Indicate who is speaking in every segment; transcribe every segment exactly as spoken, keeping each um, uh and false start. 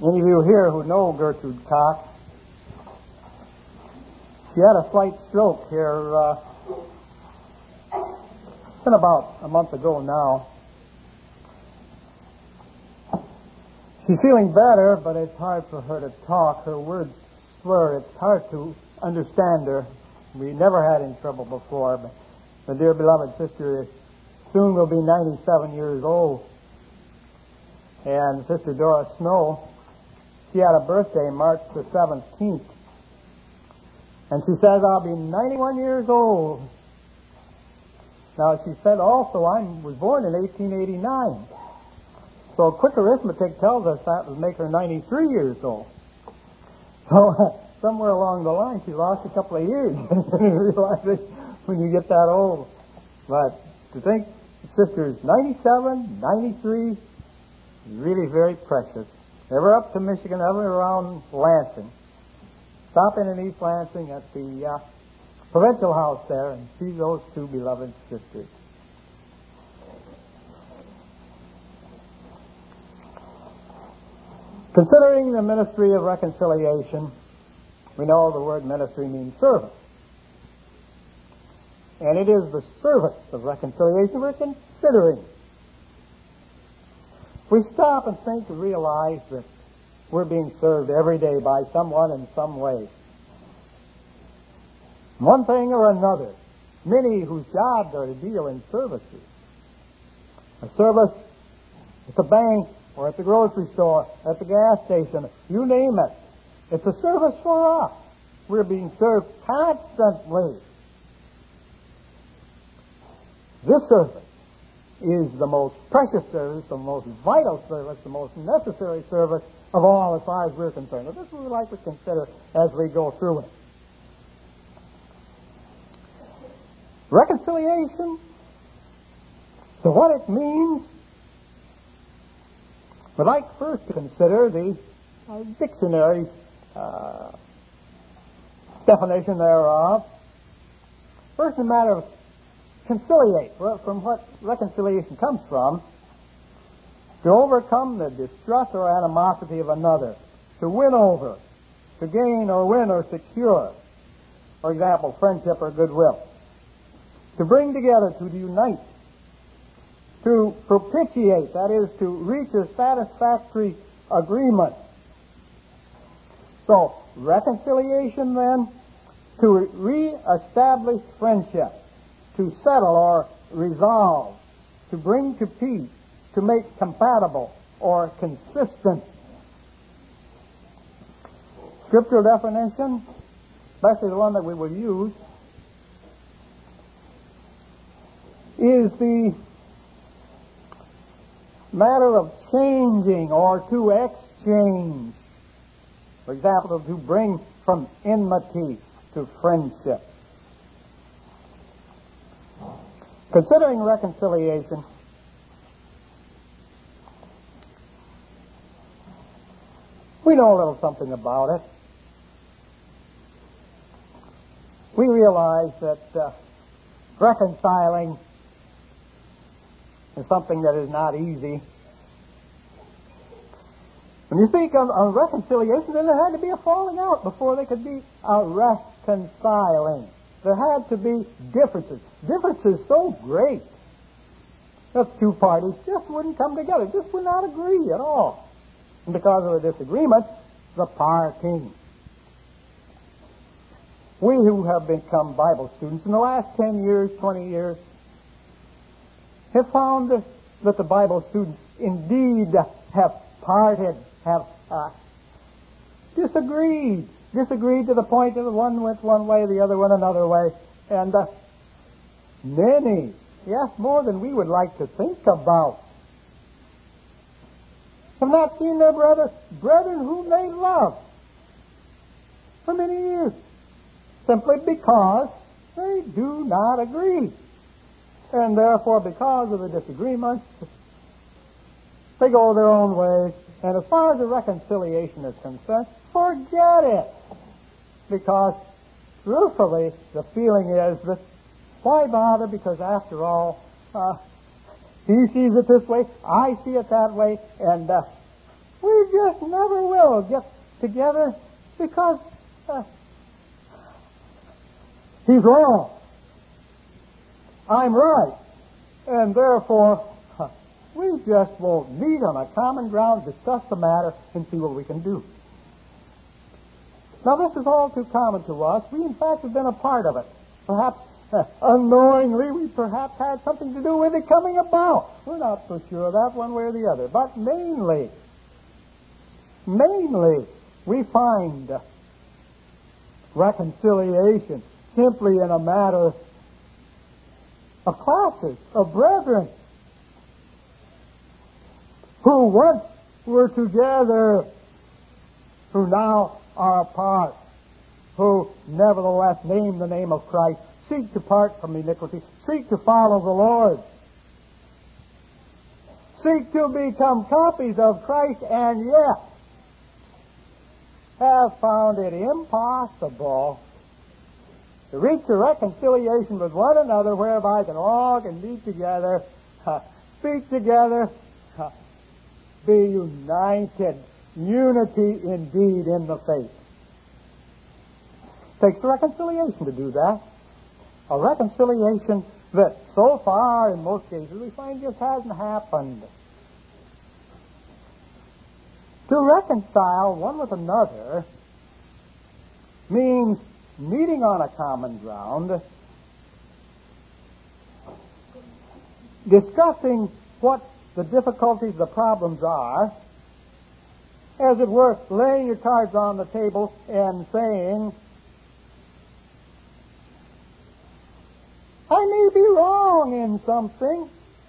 Speaker 1: Any of you here who know Gertrude Cox, she had a slight stroke here, uh, it's been about a month ago now. She's feeling better, but it's hard for her to talk. Her words slur. It's hard to understand her. We never had any trouble before, but the dear beloved sister soon will be ninety-seven years old. And Sister Doris Snow, she had a birthday March the seventeenth. And she says, I'll be ninety-one years old. Now, she said also, I was born in eighteen eighty-nine. So quick arithmetic tells us that would make her ninety-three years old. So somewhere along the line, she lost a couple of years. You realize it when you get that old. But to think the sister's ninety-seven, ninety-three, really very precious. Ever up to Michigan, ever around Lansing. Stop in in East Lansing at the uh, provincial house there and see those two beloved sisters. Considering the ministry of reconciliation, we know the word ministry means service. And it is the service of reconciliation we're considering. We stop and think and realize that we're being served every day by someone in some way. One thing or another. Many whose jobs are to deal in services. A service at the bank or at the grocery store, at the gas station, you name it. It's a service for us. We're being served constantly. This service is the most precious service, the most vital service, the most necessary service of all as far as we're concerned. Now, this is what we'd like to consider as we go through it. Reconciliation, so what it means, we'd like first to consider the uh, dictionary's uh, definition thereof. First, the matter of conciliate, well, from what reconciliation comes from, to overcome the distrust or animosity of another, to win over, to gain or win or secure. For example, friendship or goodwill. To bring together, to unite. To propitiate, that is, to reach a satisfactory agreement. So, reconciliation then, to re-establish friendship, to settle or resolve, to bring to peace, to make compatible or consistent. Scriptural definition, especially the one that we will use, is the matter of changing or to exchange. For example, to bring from enmity to friendship. Considering reconciliation, we know a little something about it. We realize that uh, reconciling is something that is not easy. When you think of, of reconciliation, then there had to be a falling out before there could be a reconciling. There had to be differences. Differences so great that two parties just wouldn't come together, just would not agree at all. And because of the disagreement, the parting. We who have become Bible students in the last ten years, twenty years, have found that the Bible students indeed have parted, have uh, disagreed. Disagreed to the point that one went one way, the other went another way. And uh, many, yes, more than we would like to think about, have not seen their brother, brethren whom they love for many years, simply because they do not agree. And therefore, because of the disagreements, they go their own ways. And as far as the reconciliation is concerned, forget it. Because, truthfully, the feeling is that, why bother? Because after all, uh, he sees it this way, I see it that way, and uh, we just never will will get together because uh, he's wrong. I'm right. And therefore, uh, we just will meet on a common ground, discuss the matter, and see what we can do. Now, this is all too common to us. We, in fact, have been a part of it. Perhaps uh, unknowingly, we perhaps had something to do with it coming about. We're not so sure of that one way or the other. But mainly, mainly, we find uh, reconciliation simply in a matter of classes, of brethren, who once were together, who now are apart, who nevertheless name the name of Christ, seek to part from iniquity, seek to follow the Lord, seek to become copies of Christ, and yet have found it impossible to reach a reconciliation with one another whereby they all can meet together, uh, speak together, uh, be united. Unity indeed in the faith. It takes a reconciliation to do that. A reconciliation that so far, in most cases, we find just hasn't happened. To reconcile one with another means meeting on a common ground, discussing what the difficulties, the problems are, as it were, laying your cards on the table and saying, I may be wrong in something.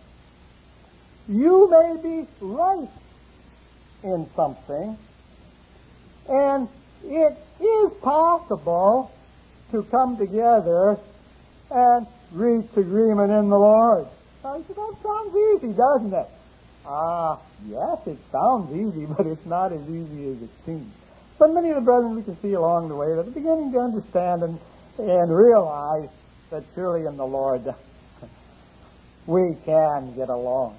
Speaker 1: You may be right in something. And it is possible to come together and reach agreement in the Lord. Now, you say, that sounds easy, doesn't it? Ah, yes, it sounds easy, but it's not as easy as it seems. But many of the brethren we can see along the way that are beginning to understand and, and realize that surely in the Lord we can get along.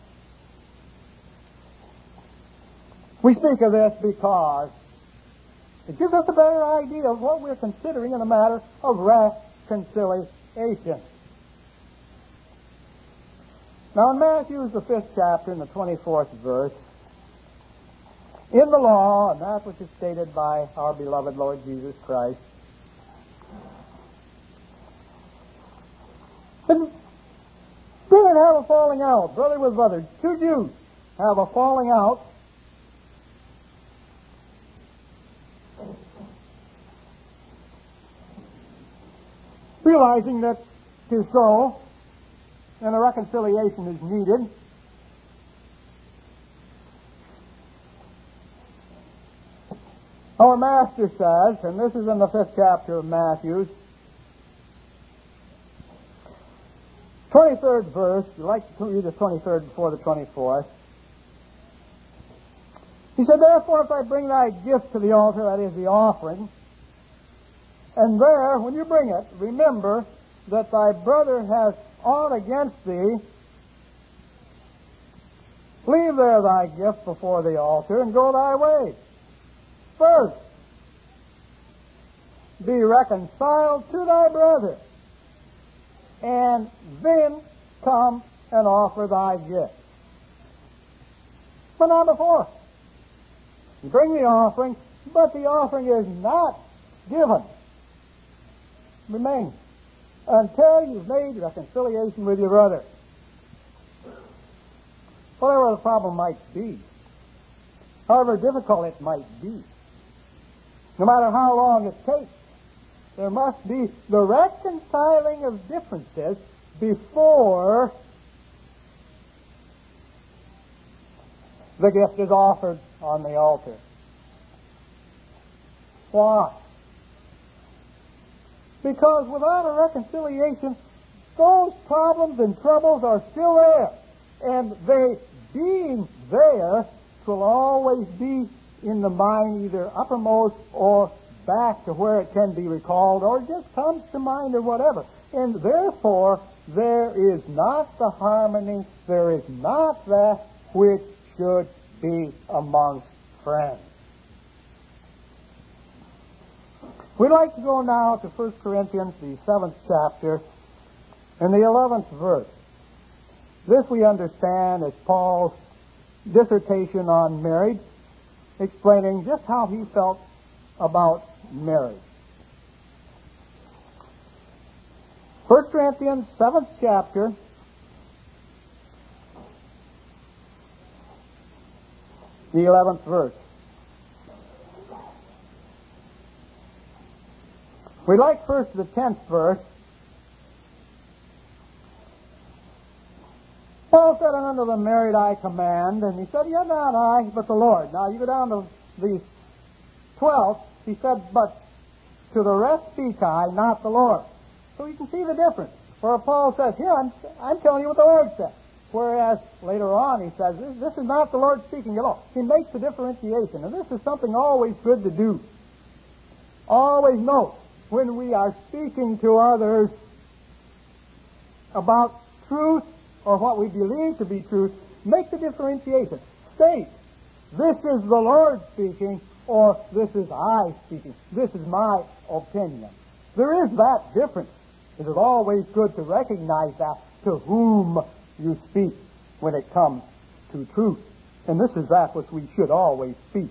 Speaker 1: We speak of this because it gives us a better idea of what we're considering in the matter of reconciliation. Now, in Matthew, the fifth chapter, in the twenty-fourth verse, in the law, and that which is stated by our beloved Lord Jesus Christ, and brethren have a falling out, brother with brother, two Jews have a falling out, realizing that it is so, and a reconciliation is needed. Our Master says, and this is in the fifth chapter of Matthew, twenty-third verse, you like to read the twenty-third before the twenty-fourth. He said, therefore, if I bring thy gift to the altar, that is the offering, and there, when you bring it, remember that thy brother has aught against thee, leave there thy gift before the altar and go thy way. First, be reconciled to thy brother, and then come and offer thy gift. But not before. You bring the offering, but the offering is not given. Remain until you've made reconciliation with your brother. Whatever the problem might be, however difficult it might be, no matter how long it takes, there must be the reconciling of differences before the gift is offered on the altar. Why? Because without a reconciliation, those problems and troubles are still there. And they, being there, will always be in the mind either uppermost or back to where it can be recalled, or just comes to mind or whatever. And therefore, there is not the harmony, there is not that which should be amongst friends. We'd like to go now to First Corinthians, the seventh chapter, and the eleventh verse. This we understand as Paul's dissertation on marriage, explaining just how he felt about marriage. First Corinthians, seventh chapter, the eleventh verse. We like first the tenth verse. Paul said, and unto the married I command, and he said, yet not I, but the Lord. Now you go down to the twelfth, he said, but to the rest speak I, not the Lord. So you can see the difference. Where Paul says, here, I'm, I'm telling you what the Lord said. Whereas later on he says, this, this is not the Lord speaking at all. He makes a differentiation, and this is something always good to do. Always note, when we are speaking to others about truth or what we believe to be truth, make the differentiation. State, this is the Lord speaking, or this is I speaking. This is my opinion. There is that difference. It is always good to recognize that to whom you speak when it comes to truth. And this is that which we should always speak.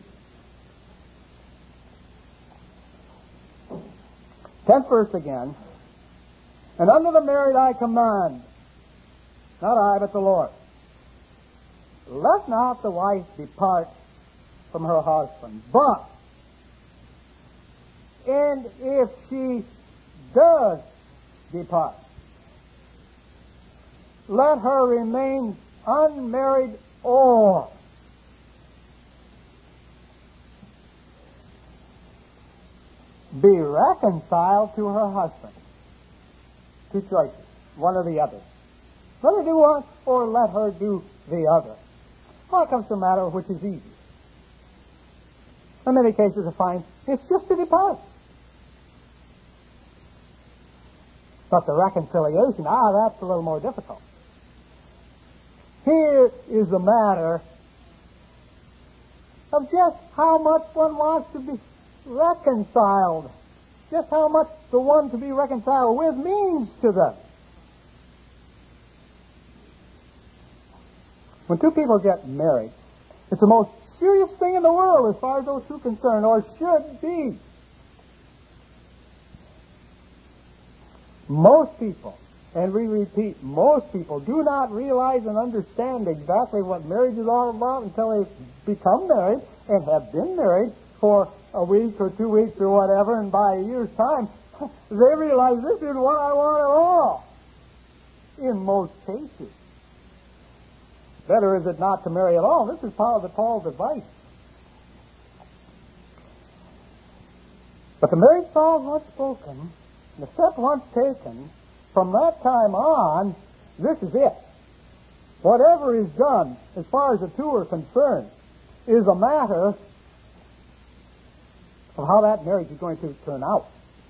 Speaker 1: Tenth verse again. And unto the married I command, not I, but the Lord. Let not the wife depart from her husband, but, and if she does depart, let her remain unmarried or be reconciled to her husband. Two choices, one or the other. Let her do one or let her do the other. Well, it comes to a matter which is easy. In many cases, I find it's just to depart. But the reconciliation, ah, that's a little more difficult. Here is the matter of just how much one wants to be reconciled. Just how much the one to be reconciled with means to them. When two people get married, it's the most serious thing in the world as far as those two are concerned, or should be. Most people, and we repeat, most people do not realize and understand exactly what marriage is all about until they become married and have been married for a week or two weeks or whatever, and by a year's time, they realize this is what I want at all. In most cases. Better is it not to marry at all. This is part of Paul's advice. But the marriage vow once spoken, the step once taken, from that time on, this is it. Whatever is done, as far as the two are concerned, is a matter of how that marriage is going to turn out.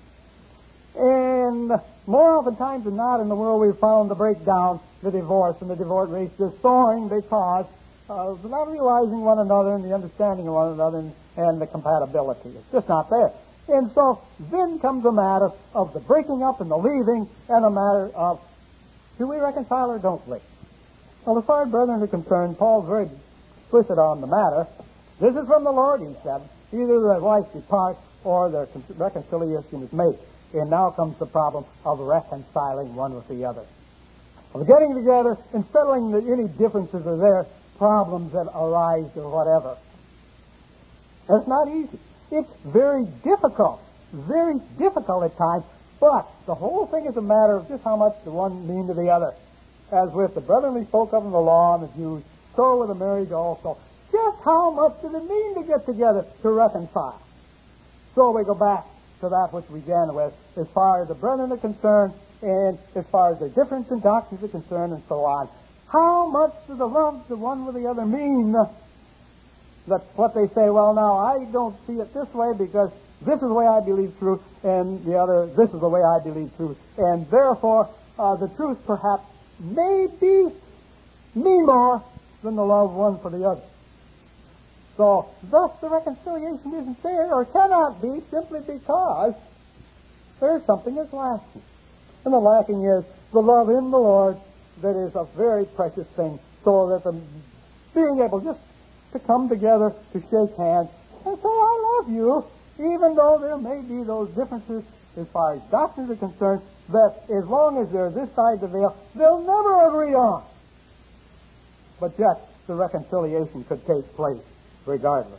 Speaker 1: And more oftentimes than not in the world, we've found the breakdown, the divorce, and the divorce rate is soaring because of not realizing one another and the understanding of one another and, and the compatibility. It's just not there. And so then comes a matter of the breaking up and the leaving, and a matter of, do we reconcile or don't we? Well, as far as brethren are concerned, Paul's very explicit on the matter. This is from the Lord, he said. Either the wife departs or the reconciliation is made. And now comes the problem of reconciling one with the other. Of getting together and settling that any differences are there, problems that arise or whatever. It's not easy. It's very difficult. Very difficult at times. But the whole thing is a matter of just how much the one mean to the other. As with the brethren we spoke of in the law and the Jews, so with the marriage also. Just how much does it mean to get together to reconcile? So we go back to that which we began with, as far as the brethren are concerned, and as far as the difference in doctrines are concerned, and so on. How much does the love the one with the other mean? That what they say, well, now, I don't see it this way because this is the way I believe truth, and the other, this is the way I believe truth. And therefore, uh, the truth perhaps may be mean more than the love one for the other. So, thus the reconciliation isn't there, or cannot be, simply because there's something that's lacking. And the lacking is the love in the Lord that is a very precious thing, so that the being able just to come together, to shake hands, and say, I love you, even though there may be those differences as far as doctrines are concerned, that as long as they're this side of the veil, they'll never agree on. But yet, the reconciliation could take place regardless.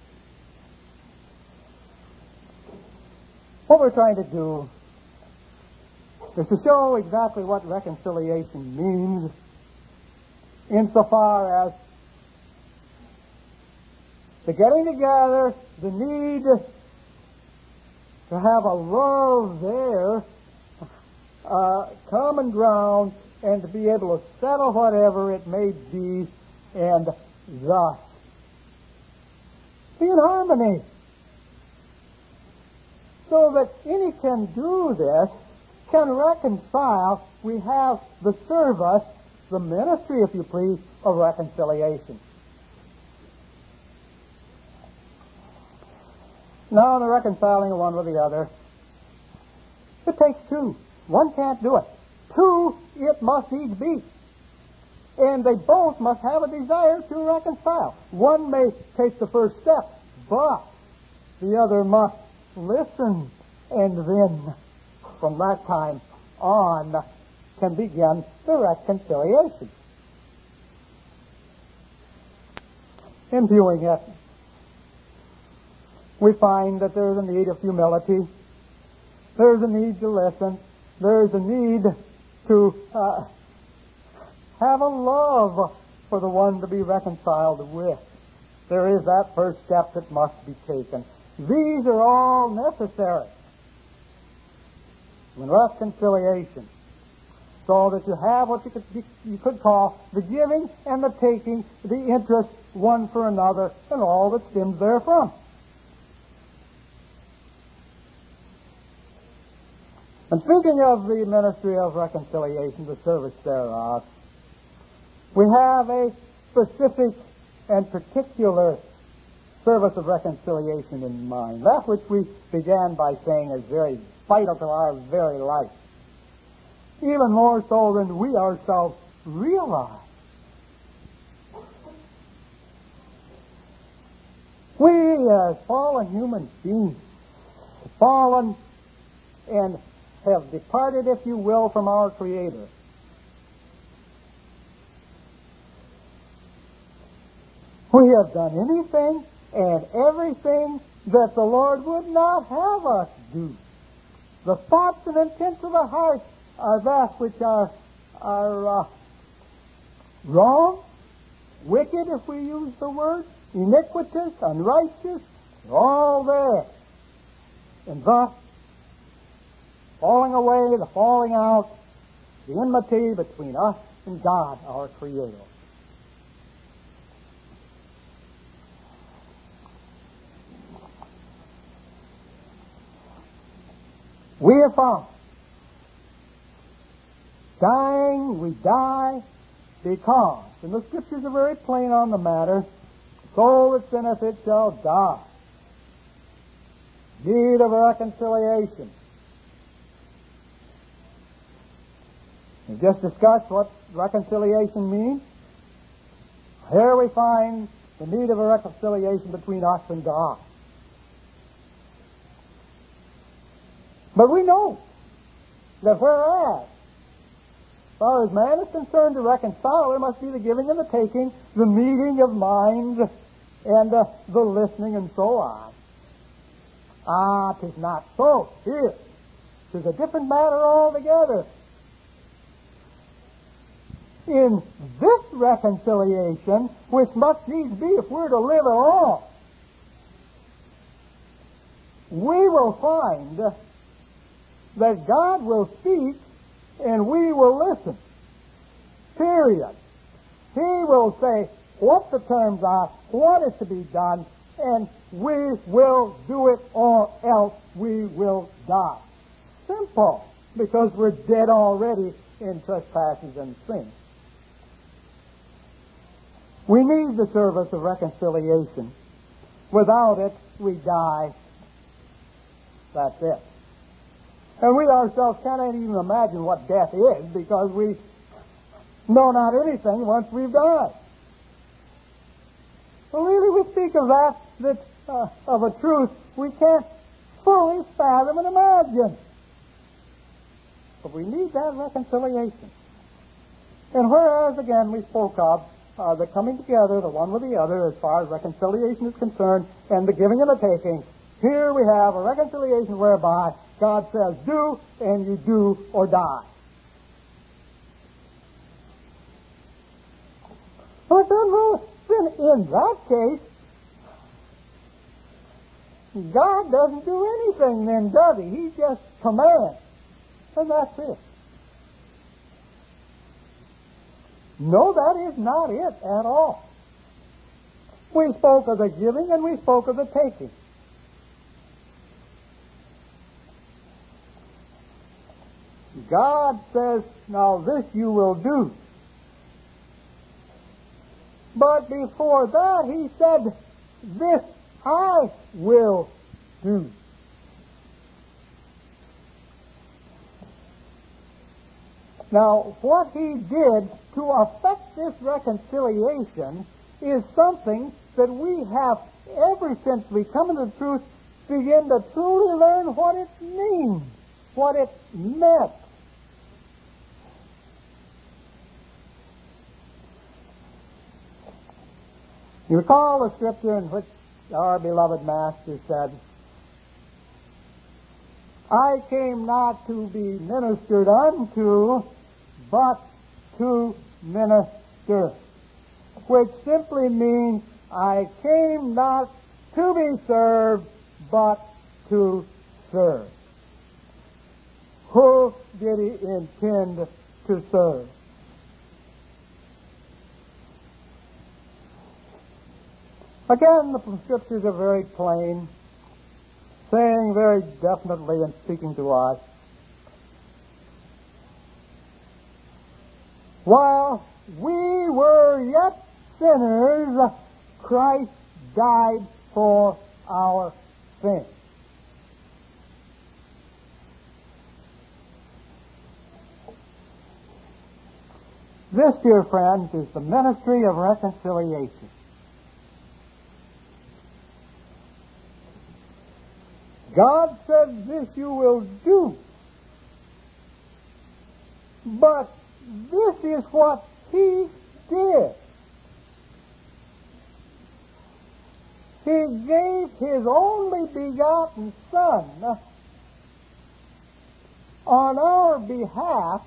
Speaker 1: What we're trying to do is to show exactly what reconciliation means insofar as the getting together, the need to have a love there, uh, common ground, and to be able to settle whatever it may be, and thus be in harmony. So that any can do this, can reconcile. We have the service, the ministry, if you please, of reconciliation. Now, the reconciling of one with the other, it takes two. One can't do it. Two, it must needs be. And they both must have a desire to reconcile. One may take the first step, but the other must listen, and then from that time on can begin the reconciliation. In viewing it, we find that there's a need of humility. There's a need to listen. There's a need to uh, have a love for the one to be reconciled with. There is that first step that must be taken. These are all necessary in reconciliation, so that you have what you could, you could call the giving and the taking, the interest one for another, and all that stems therefrom. And speaking of the ministry of reconciliation, the service thereof, we have a specific and particular service of reconciliation in mind. That which we began by saying is very vital to our very life, even more so than we ourselves realize. We, as fallen human beings, fallen and have departed, if you will, from our Creator. We have done anything and everything that the Lord would not have us do. The thoughts and intents of the heart are that which are, are uh, wrong, wicked, if we use the word, iniquitous, unrighteous, all there. And thus, falling away, the falling out, the enmity between us and God, our Creator. We have found, dying, we die because, and the Scriptures are very plain on the matter, the soul that sinneth, it shall die. Need of reconciliation. We just discussed what reconciliation means. Here we find the need of a reconciliation between us and God. But we know that whereas, as far as man is concerned, to reconcile, there must be the giving and the taking, the meeting of minds, and uh, the listening, and so on. Ah, 'tis not so here. 'Tis a different matter altogether. In this reconciliation, which must needs be if we're to live at all, we will find that God will speak and we will listen. Period. He will say what the terms are, what is to be done, and we will do it or else we will die. Simple. Because we're dead already in trespasses and sins. We need the service of reconciliation Without it, we die. That's it. And we ourselves cannot even imagine what death is because we know not anything once we've died. Well, really, we speak of that, that uh, of a truth we can't fully fathom and imagine. But we need that reconciliation. And whereas, again, we spoke of uh, the coming together, the one with the other, as far as reconciliation is concerned, and the giving and the taking, here we have a reconciliation whereby God says, do, and you do or die. But then, well, then in that case, God doesn't do anything then, does he? He just commands. And that's it. No, that is not it at all. We spoke of the giving and we spoke of the taking. God says, now this you will do. But before that, he said, this I will do. Now, what he did to effect this reconciliation is something that we have, ever since we come into the truth, begin to truly learn what it means, what it meant. You recall the scripture in which our beloved Master said, I came not to be ministered unto, but to minister, which simply means I came not to be served, but to serve. Who did he intend to serve? Again, the scriptures are very plain, saying very definitely and speaking to us, while we were yet sinners, Christ died for our sins. This, dear friends, is the ministry of reconciliation. God said, this you will do. But this is what he did. He gave his only begotten Son on our behalf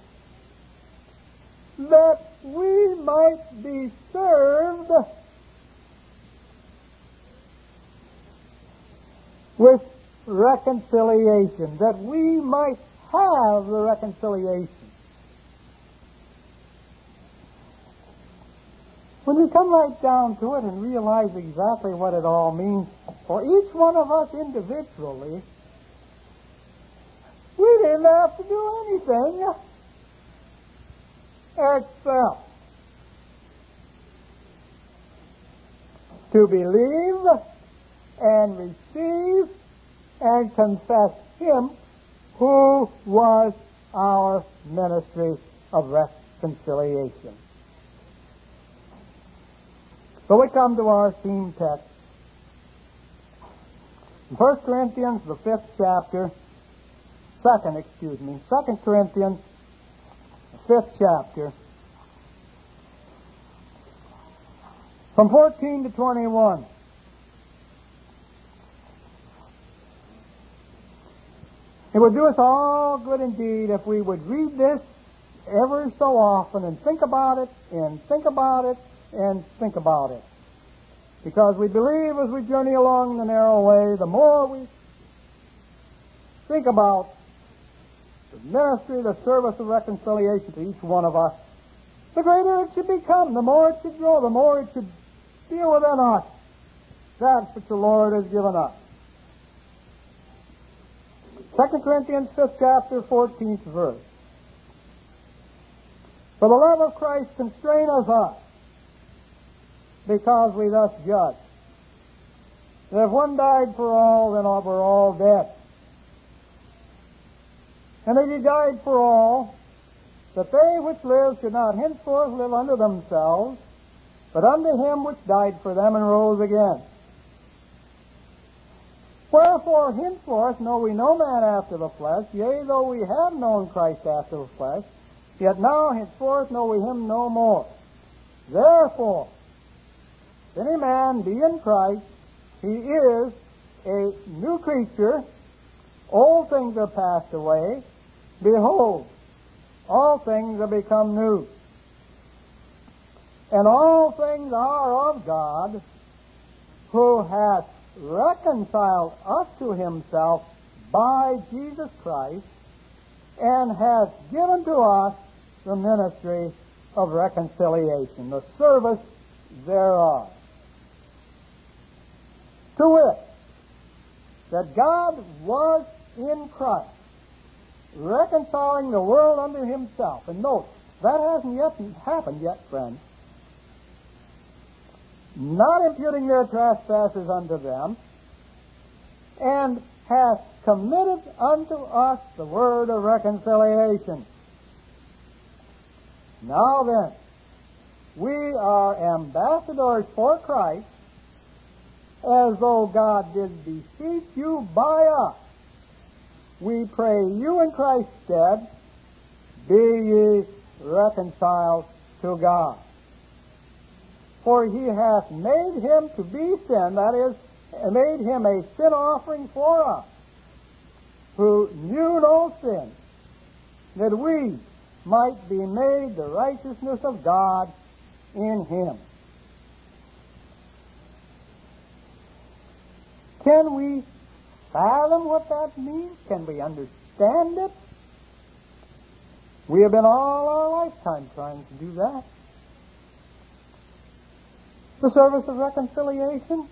Speaker 1: that we might be served with reconciliation, that we might have the reconciliation. When we come right down to it and realize exactly what it all means for each one of us individually, we didn't have to do anything except to believe and receive and confess him who was our ministry of reconciliation. So we come to our theme text. In First Corinthians, the fifth chapter, second, excuse me, Second Corinthians, the fifth chapter, from fourteen to twenty-one. It would do us all good indeed if we would read this ever so often and think about it, and think about it, and think about it. Because we believe as we journey along the narrow way, the more we think about the ministry, the service of reconciliation to each one of us, the greater it should become, the more it should grow, the more it should feel within us that which the Lord has given us. Second Corinthians fifth chapter, fourteenth verse. For the love of Christ constraineth us, because we thus judge, that if one died for all, then all were all dead. And if he died for all, that they which live should not henceforth live unto themselves, but unto him which died for them and rose again. Wherefore henceforth know we no man after the flesh, yea, though we have known Christ after the flesh, yet now henceforth know we him no more. Therefore, if any man be in Christ, he is a new creature. Old things are passed away. Behold, all things are become new. And all things are of God, who hath reconciled us to himself by Jesus Christ, and hath given to us the ministry of reconciliation, the service thereof. To wit, that God was in Christ, reconciling the world unto himself. And note, that hasn't yet happened yet, friends. Not imputing their trespasses unto them, and hath committed unto us the word of reconciliation. Now then, we are ambassadors for Christ, as though God did beseech you by us. We pray you in Christ's stead, be ye reconciled to God. For he hath made him to be sin, that is, made him a sin offering for us, who knew no sin, that we might be made the righteousness of God in him. Can we fathom what that means? Can we understand it? We have been all our lifetime trying to do that. The service of reconciliation.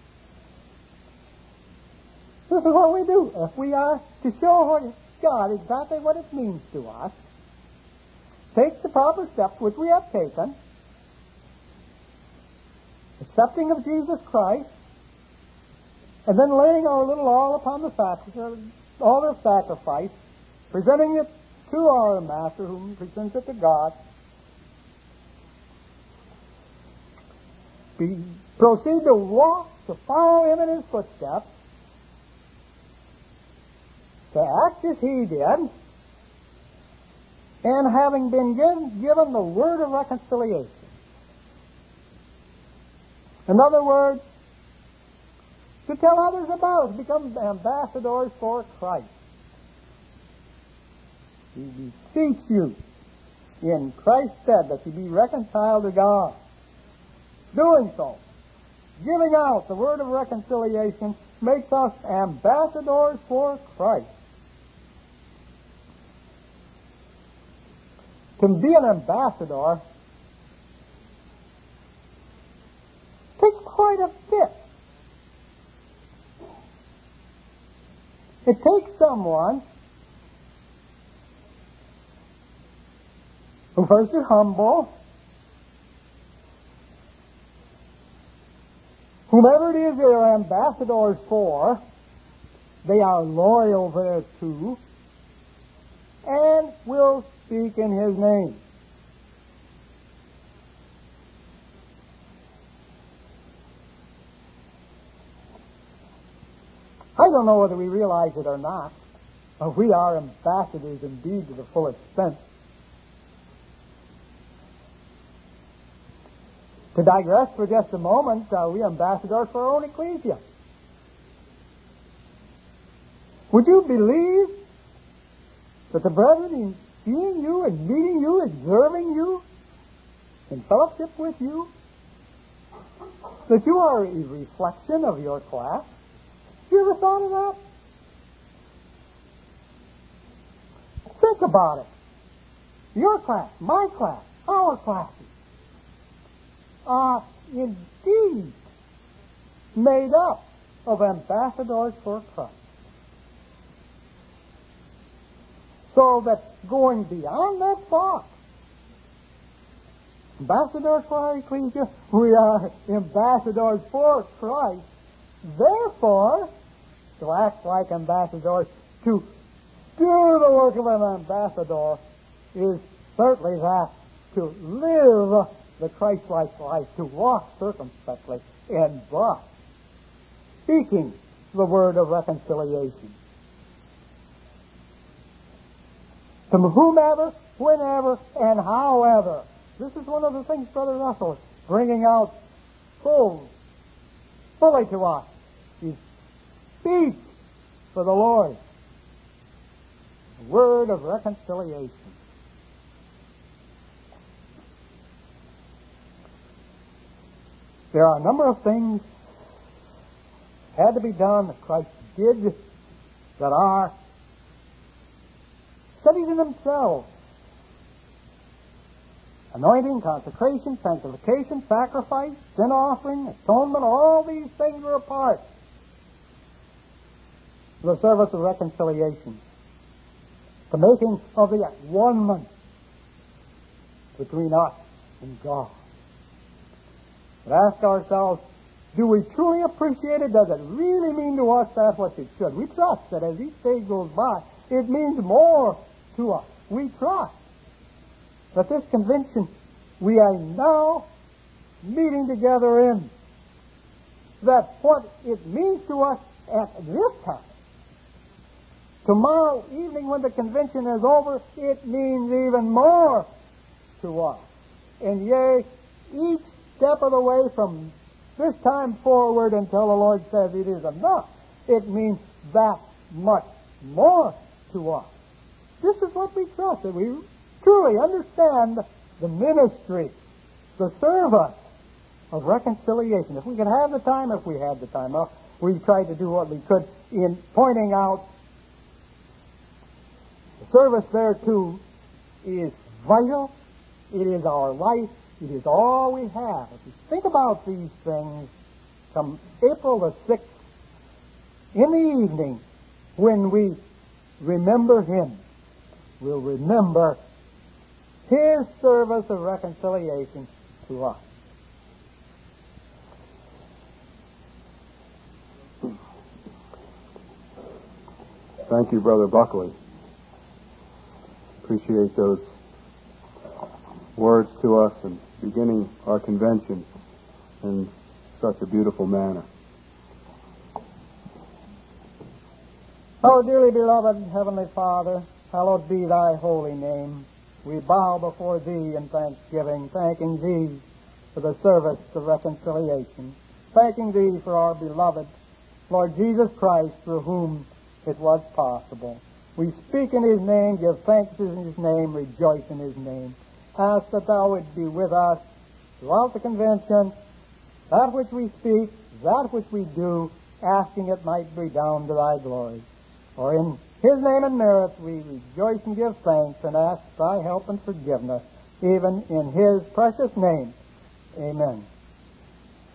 Speaker 1: This is what we do. If we are to show God exactly what it means to us, take the proper steps which we have taken, accepting of Jesus Christ, and then laying our little all upon the sacrifice, altar of sacrifice, presenting it to our Master, whom presents it to God. We proceed to walk, to follow him in his footsteps, to act as he did, and having been given, given the word of reconciliation. In other words, to tell others about it, become ambassadors for Christ. We beseech you in Christ's stead that you be reconciled to God. Doing so, giving out the word of reconciliation, makes us ambassadors for Christ. To be an ambassador takes quite a bit. It takes someone who first is humble, whomever it is they are ambassadors for, they are loyal thereto, and will speak in his name. I don't know whether we realize it or not, but we are ambassadors indeed to the full extent. To digress for just a moment, uh, we are ambassadors for our own ecclesia. Would you believe that the brethren, in seeing you and meeting you, observing you, in fellowship with you, that you are a reflection of your class? You ever thought of that? Think about it. Your class, my class, our classes are indeed made up of ambassadors for Christ. So that going beyond that thought, ambassadors for our ecclesia, we are ambassadors for Christ Therefore, to act like ambassadors, to do the work of an ambassador, is certainly that to live the Christ-like life, to walk circumspectly, and thus speaking the word of reconciliation. To whomever, whenever, and however. This is one of the things Brother Russell is bringing out full, fully to us. Is speak for the Lord. A word of reconciliation. There are a number of things that had to be done that Christ did that are studies in themselves. Anointing, consecration, sanctification, sacrifice, sin offering, atonement, all these things are a part of the service of reconciliation. The making of the one-ment between us and God. But ask ourselves, do we truly appreciate it? Does it really mean to us that what it should? We trust that as each day goes by, it means more to us. We trust that this convention we are now meeting together in, that what it means to us at this time, tomorrow evening when the convention is over, it means even more to us. And yea, each step of the way from this time forward until the Lord says it is enough, it means that much more to us. This is what we trust, that we truly understand the ministry, the service of reconciliation. If we could have the time, if we had the time, well, we tried to do what we could in pointing out the service thereto is vital. It is our life. It is all we have. If you think about these things, come April the sixth, in the evening, when we remember Him, we'll remember His service of reconciliation to us.
Speaker 2: Thank you, Brother Buckley. Appreciate those words to us and beginning our convention in such a beautiful manner.
Speaker 1: Our dearly beloved Heavenly Father, hallowed be Thy holy name. We bow before Thee in thanksgiving, thanking Thee for the service of reconciliation, thanking Thee for our beloved Lord Jesus Christ, through whom it was possible. We speak in His name, give thanks in His name, rejoice in His name. Ask that Thou would be with us throughout the convention, that which we speak, that which we do, asking it might be down to Thy glory. For in His name and merit we rejoice and give thanks and ask Thy help and forgiveness, even in His precious name. Amen.